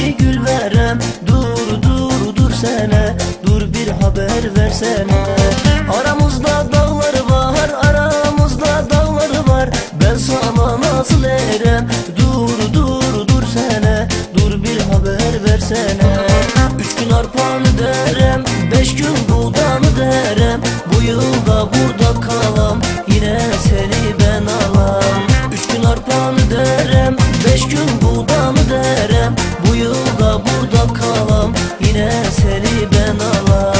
yemeni gül verem. Dur dur dur sene, dur bir haber versene. Aramızda dağlar var, aramızda dağlar var. Ben sana nasıl erem? Dur dur dur sene, dur bir haber versene. 3 gün arpanı derem, 5 gün buğdanı derem. Bu yılda burada kalam, yine seni ben alam. 3 gün arpanı derem, 5 gün buğdanı derem. Bu yılda burada kalam, yine seni ben alam.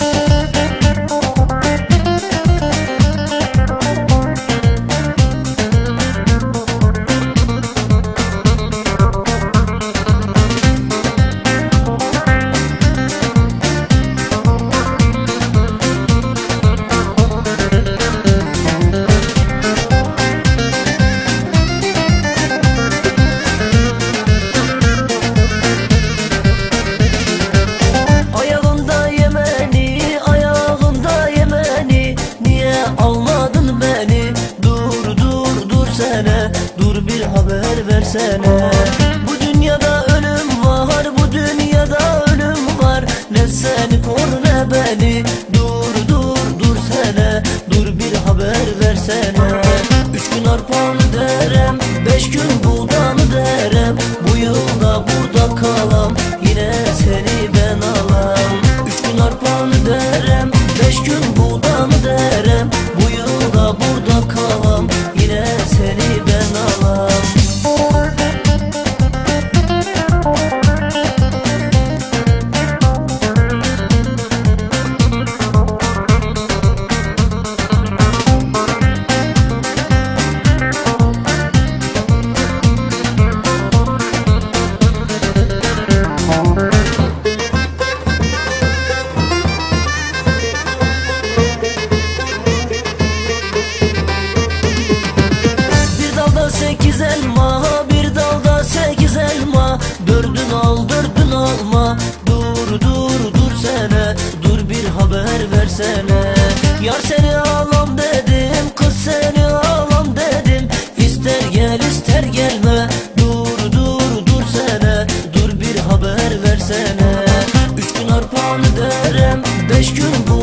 Almadın beni, dur dur dur sene, dur bir haber versene. Bu dünyada ölüm var, bu dünyada ölüm var. Ne seni kor ne beni, dur dur dur sene, dur bir haber versene. 3 gün arpanı derem, 5 gün buğdanı derem. Bu yılda burada kalam, yine seni ben alam. 3 gün arpanı derem, 5 gün buğdanı derem. Bu yılda burada kalam, yine seni ben alam. Sekiz elma, bir dalda 8 elma. Dördün al, dördün alma. Dur dur dur sene, dur bir haber versene. Yar seni alam dedim, kız seni alam dedim. İster gel ister gelme. Dur dur dur sene, dur bir haber versene. 3 gün arpanı derem, 5 gün bu